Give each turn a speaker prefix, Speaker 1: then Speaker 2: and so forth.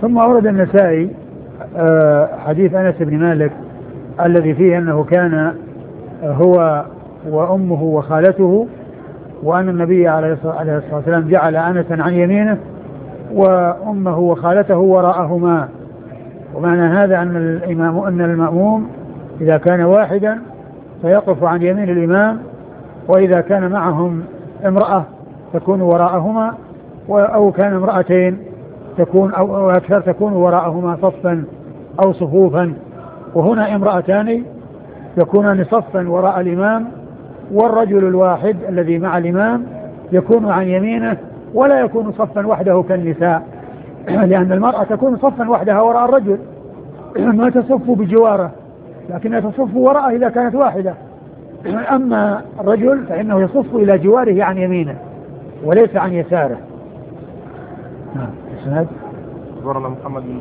Speaker 1: ثم أورد النسائي حديث أنس بن مالك الذي فيه أنه كان هو وأمه وخالته، وأن النبي عليه الصلاة والسلام جعل أنسا عن يمينه وأمه وخالته وراءهما. ومعنى هذا أن المأموم إذا كان واحدا فيقف عن يمين الإمام، وإذا كان معهم امرأة تكون وراءهما، أو كان امرأتين تكون أو أكثر تكون وراءهما صفا أو صفوفا. وهنا امرأتان يكونان صفا وراء الإمام، والرجل الواحد الذي مع الإمام يكون عن يمينه ولا يكون صفا وحده كالنساء، لأن المرأة تكون صفا وحدها وراء الرجل ما تصف بجواره، لكنها تصف وراءه إذا كانت واحدة. أما الرجل فإنه يصف إلى جواره عن يمينه وليس عن يساره.
Speaker 2: أخبرنا محمد بن